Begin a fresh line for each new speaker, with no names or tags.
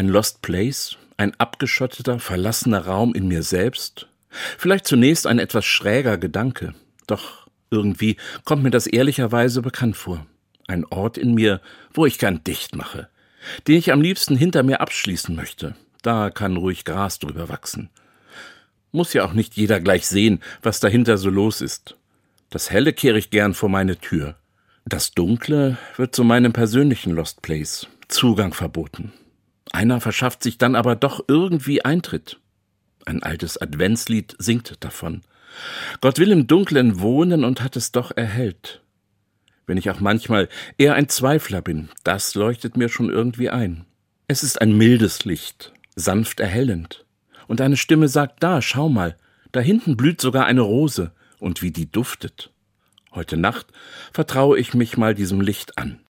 Ein Lost Place, ein abgeschotteter, verlassener Raum in mir selbst? Vielleicht zunächst ein etwas schräger Gedanke, doch irgendwie kommt mir das ehrlicherweise bekannt vor. Ein Ort in mir, wo ich gern dicht mache, den ich am liebsten hinter mir abschließen möchte. Da kann ruhig Gras drüber wachsen. Muss ja auch nicht jeder gleich sehen, was dahinter so los ist. Das Helle kehre ich gern vor meine Tür. Das Dunkle wird zu meinem persönlichen Lost Place. Zugang verboten. Einer verschafft sich dann aber doch irgendwie Eintritt. Ein altes Adventslied singt davon. Gott will im Dunklen wohnen und hat es doch erhellt. Wenn ich auch manchmal eher ein Zweifler bin, das leuchtet mir schon irgendwie ein. Es ist ein mildes Licht, sanft erhellend. Und eine Stimme sagt, da, schau mal, da hinten blüht sogar eine Rose, und wie die duftet. Heute Nacht vertraue ich mich mal diesem Licht an.